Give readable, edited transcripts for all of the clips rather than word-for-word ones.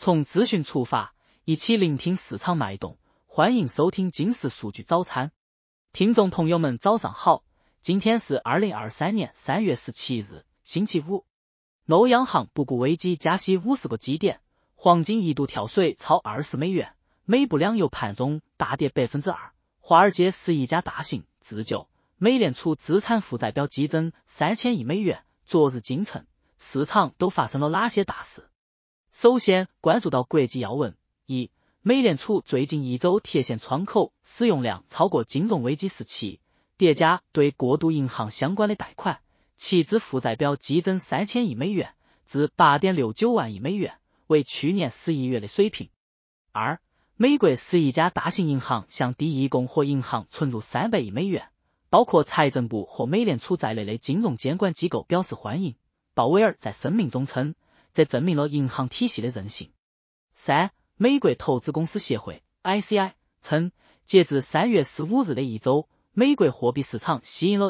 从资讯出发，一起聆听市场脉动，欢迎收听金石数据早餐。听众朋友们早上好，今天是2023年3月17日，星期五。欧央行不顾危机加息50个基点，黄金一度跳水超20美元，美布两油盘中大跌 2%。华尔街11家大型自救美联储资产负债表激增3000亿美元。昨日京城市场都发生了哪些大事？首先关注到国际要闻：一、美联储最近一周贴现窗口使用量超过金融危机时期，叠加对过渡银行相关的贷款，其资负债表激增3000亿美元，至 8.69 万亿美元，为去年11月的水平。二、美国11家大型银行向第一共和银行存入300亿美元，包括财政部和美联储在内的金融监管机构表示欢迎。鲍威尔在声明中称，这证明了银行体系的韧性。三、美国投资公司协会 ICI 称，截至3月15日的一周，美国货币市场吸引了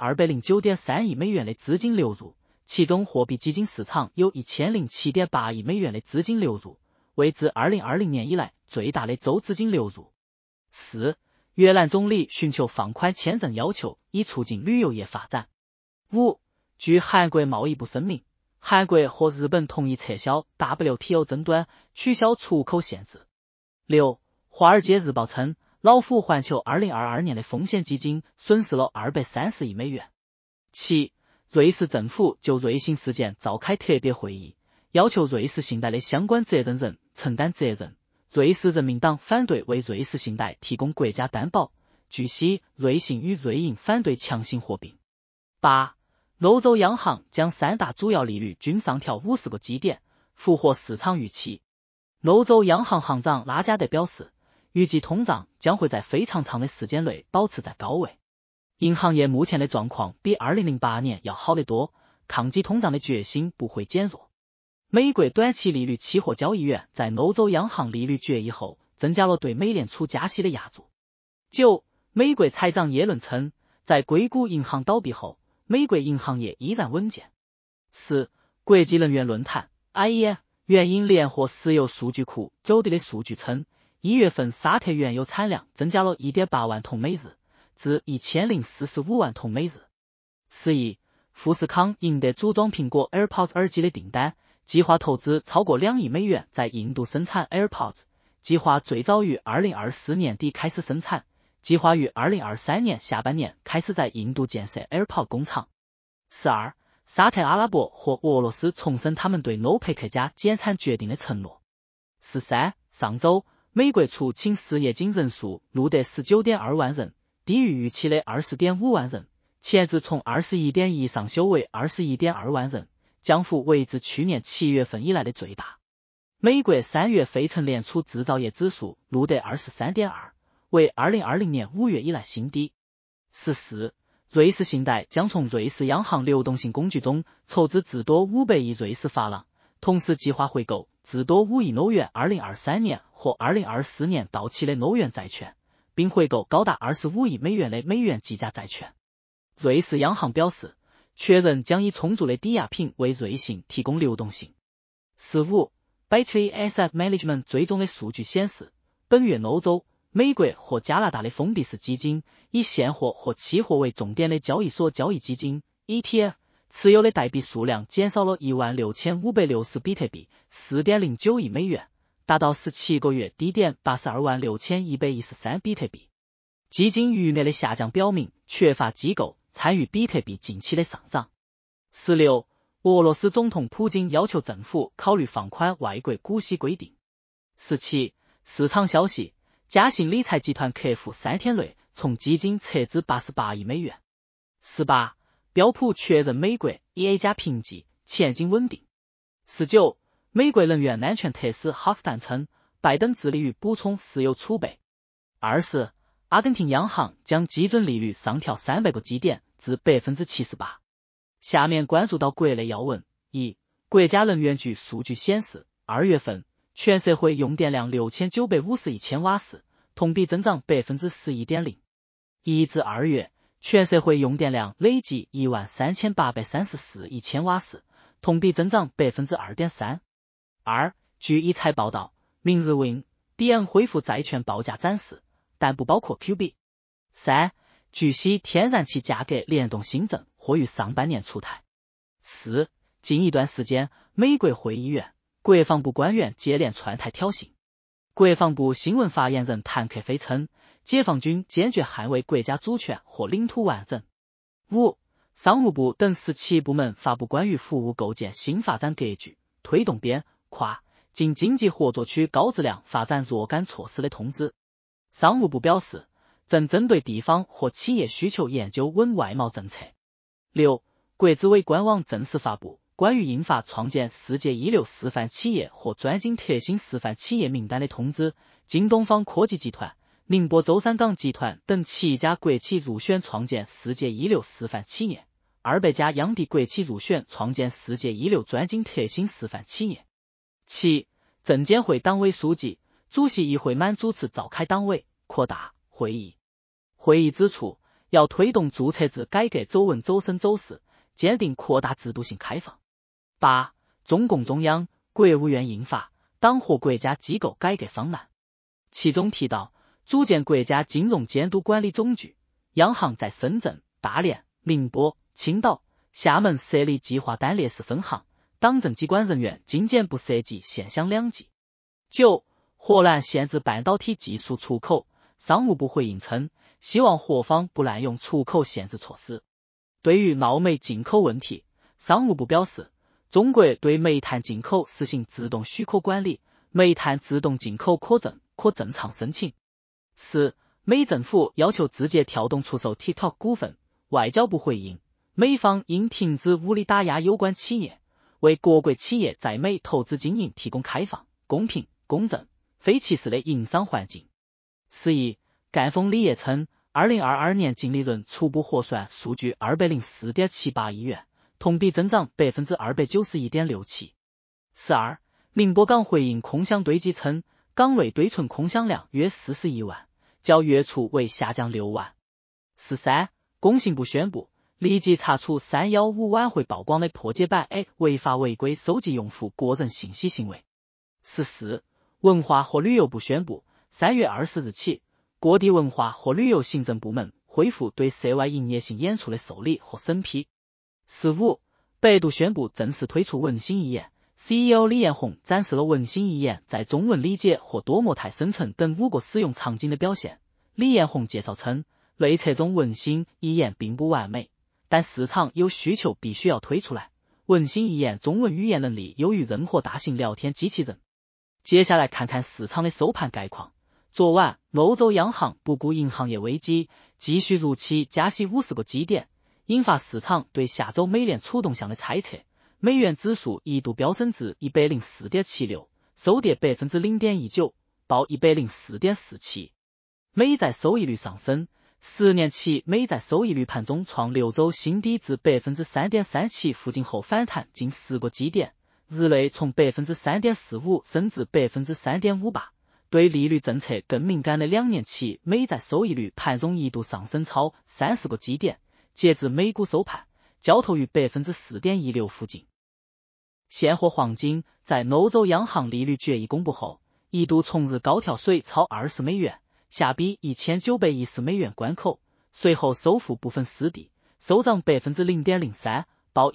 1209.3 亿美元的资金流入，其中货币基金市场有 1007.8 亿美元的资金流入，为自2020年以来最大的周资金流入。四、越南总理寻求放宽签证要求，以促进旅游业发展。五、据韩国贸易部声明，韩国和日本同意撤销 WTO 争端，取消出口限制。六、华尔街日报称，老虎环球2022年的风险基金损失了230亿美元。七、瑞士政府就瑞信事件召开特别会议，要求瑞士信贷的相关责任人承担责任。瑞士人民党反对为瑞士信贷提供国家担保。据悉，瑞信与瑞银反对强行合并。八、欧洲央行将三大主要利率均上调50个基点，符合市场预期。欧洲央行行长拉加德表示，预计通胀将会在非常长的时间内保持在高位。银行业目前的状况比2008年要好得多，抗击通胀的决心不会减弱。美国短期利率期货交易员在欧洲央行利率决议后，增加了对美联储加息的压注。九、美国财长耶伦称，在硅谷银行倒闭后，美国银行业依然稳健。十、国际能源论坛 IEF 原因联合石油数据库走地的数据称，1月份沙特原油产量增加了 1.8 万桶每日，至1045万桶每日。11、富士康赢得组装苹果 AirPods 耳机的订单，计划投资超过2亿美元在印度生产 AirPods， 计划最早于2024年底开始生产，计划于2023年下半年开始在印度建设 AirPods 工厂。12、沙特阿拉伯和俄罗斯重申他们对欧佩克加减产决定的承诺。13、上周，美国出请失业金人数录得 19.2 万人，低于预期的 20.5 万人，前值从 21.1 上修为 21.2 万人，降幅为自去年7月份以来的最大。美国3月非城联储制造业指数录得 23.2， 为2020年5月以来新低。14、瑞士信贷将从瑞士央行流动性工具中筹资至多500亿瑞士法郎，同时计划回购至多5亿欧元2023年或2024年到期的欧元债券，并回购高达25亿美元的美元计价债券。瑞士央行表示，确认将以充足的抵押品为瑞信提供流动性。15、Battery Asset Management 追踪的数据显示，本月欧洲、美国和加拿大的封闭式基金，以现货或期货为重点的交易所交易基金 ETF 持有的代币数量减少了16560比特币 4.09 亿美元，达到17个月低点826113比特币。基金余额的下降表明，缺乏机构参与比特币近期的上涨。16、俄罗斯总统普京要求政府考虑放宽外国股息规定。17、市场消息，嘉信理财集团客户3天内从基金撤资88亿美元。18、标普确认美国 EA 加评级，前景稳定。19、美国能源安全特使哈斯坦称，拜登致力于补充石油储备。20、阿根廷央行将基准利率上调300个基点至 78%。下面关注到国内要闻。一、国家能源局数据显示，2月份全社会用电量6951千瓦时，同比增长 11.0%。1至2月，全社会用电量累计13834亿千瓦时，同比增长 2.3%。2、 据一财报道，明日 Win、BN 恢复债券报价展示，但不包括 QB。3. 据悉，天然气价格联动新政或于上半年出台。4. 近一段时间，美国会议院、国防部官员接连串台挑衅。国防部新闻发言人谭克飞称，解放军坚决捍卫国家主权和领土完整。5. 商务部等17部门发布关于服务构建新发展格局，推动边、跨境经济合作区高质量发展若干措施的通知。商务部表示，正针对地方和企业需求研究稳外贸政策。6. 国资委官网正式发布关于印发创建世界一流示范企业和专精特新示范企业名单的通知，京东方科技集团、宁波舟山港集团等7家国企入选创建世界一流示范企业，200家央地国企入选创建世界一流专精特新示范企业。7. 证监会党委书记、主席易会满主持召开党委扩大会议。会议指出，要推动注册制改革走稳走深走实，坚定扩大制度性开放。8. 中共中央、国务院印发党和国家机构改革方案，其中提到组建国家金融监督管理总局，央行在深圳、大连、宁波、青岛、厦门设立计划单列式分行，党政机关人员经检不涉及县乡两级。9. 荷兰限制半导体技术出口，商务部回应称，希望荷方不滥用出口限制措施。对于冒煤进口问题，商务部表示，中国对煤炭进口实行自动许可管理，煤炭自动进口可正常申请。4. 美政府要求字节跳动出售 TikTok 股份，外交部回应，美方应停止武力打压有关企业，为各国企业在美投资经营提供开放、公平、公正、非歧视的营商环境。11. 赣锋锂业称，2022年净利润初步核算数据 204.78 亿元，同比增长 291.67%。12. 宁波港回应空箱堆积称，港内堆存空箱量约41万，较月初为下降6万。13. 工信部宣布，立即查处315晚会曝光的破解版 A 违法违规收集用户个人信息行为。14. 文化和旅游部宣布，3月20日起，各地文化和旅游行政部门恢复对涉外营业性演出的受理和审批。15. 百度宣布正式推出文心一言， CEO 李彦宏展示了文心一言在中文理解和多模态生成等5个使用场景的表现。李彦宏介绍称，内测中文心一言并不完美，但市场有需求必须要推出来。文心一言中文语言能力优于任何大型聊天机器人。接下来看看市场的收盘概况。昨晚，欧洲央行不顾银行业危机，继续如期加息50个基点，引发市场对下周美联储动向的猜测。美元指数一度飙升至 104.76， 收跌 0.19%， 报 104.47。美债收益率上升，10年期美债收益率盘中创6周新低至 3.37% 附近后反弹近10个基点，日内从 3.45% 升至 3.58%。对利率政策更敏感的2年期美债收益率盘中一度上升超30个基点，截至美股收盘，交投于 4.16% 附近。现货黄金在欧洲央行利率决议公布后，一度从日高跳水超20美元，下逼1910美元关口，随后收复部分失地，收涨 0.03%， 报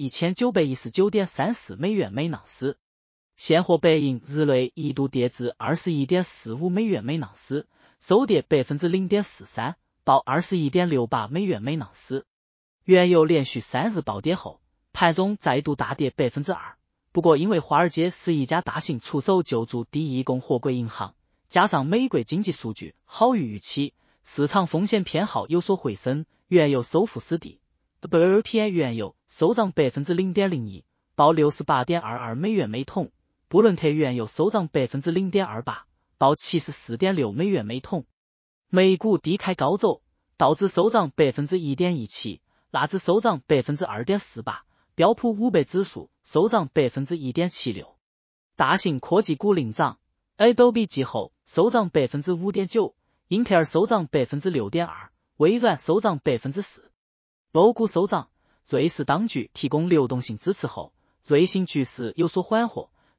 1919.34 美元每盎司。现货白银日内一度跌至 21.45 美元每盎司，收跌 0.43%， 报 21.68 美元每盎司。原油连续3日暴跌后，盘中再度大跌 2%， 不过因为华尔街11家大型出手救助第一共和国银行，加上美国经济数据好于预期，市场风险偏好有所回升，原油收复失地。WTI 原油收涨 0.01%， 报 68.22 美元每桶。布伦特原油收涨 0.28%， 报 74.6 美元每桶。美股低开高走，道指收涨 1.17%， 纳指收涨 2.48%， 标普500指数收涨 1.76%。大型科技股领涨， Adobe 季后收涨 5.9%， 英特尔收涨 6.2%， 微软收涨 4%。欧股收涨，瑞士当局提供流动性支持后，瑞信局势有所缓和，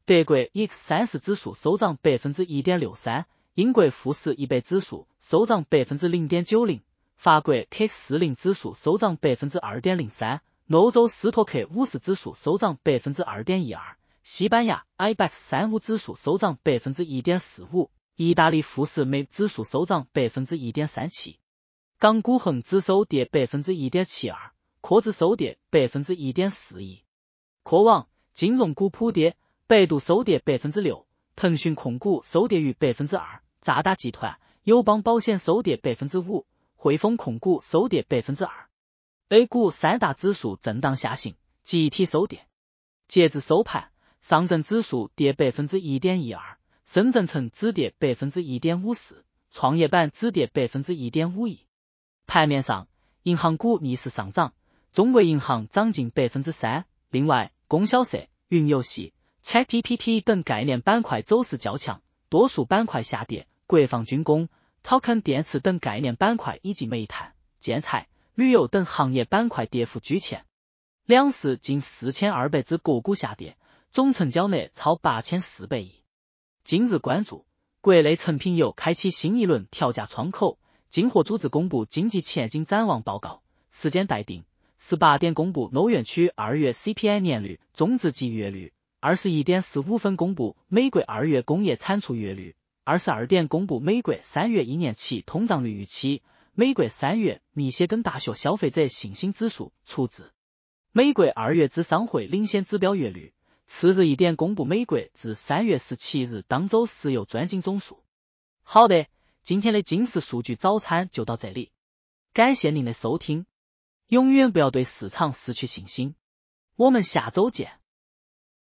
德国 X30 指数收涨 1.63%， 英国富时100指数收涨 0.90%， 法国 CAC40 指数收涨 2.03%， 欧洲斯托克50指数收涨 2.12%， 西班牙 IBEX35 指数收涨 1.45%， 意大利富时 MIB 指数收涨 1.37%， 港股恒指收跌 1.72%， 科指收跌 1.41%。科网金融股普跌，百度收跌 6%， 腾讯控股收跌逾 2%， 渣打集团、友邦保险收跌 5%， 汇丰控股收跌 2%。A 股三大指数震荡下行，集体收跌。截至收盘，上证指数跌 1.12%， 深圳成指跌 1.54%， 创业板指跌 1.51%。盘面上，银行股逆势上涨，中国银行涨近 3%， 另外，供销社、云游戏、ChatGPT 等概念板块走势较强，多数板块下跌，国防军工、草坑电池等概念板块以及煤炭、建材、旅游等行业板块跌幅居前。两市近4200只个股下跌，总成交额超8400亿。今日关注，国内成品油开启新一轮调价窗口，经合组织公布经济前景展望报告，时间待定。18点公布欧元区2月 CPI 年率、中值季月率，21点45分公布美国2月工业产出月率，22点公布美国3月1年期通胀率预期，美国3月密歇根大学消费者信心指数初值，美国2月制商会领先指标月率，次日1点公布美国自3月17日当周石油钻井总数。好的，今天的金石数据早餐就到这里，感谢您的收听。永远不要对市场失去信心，我们下周见。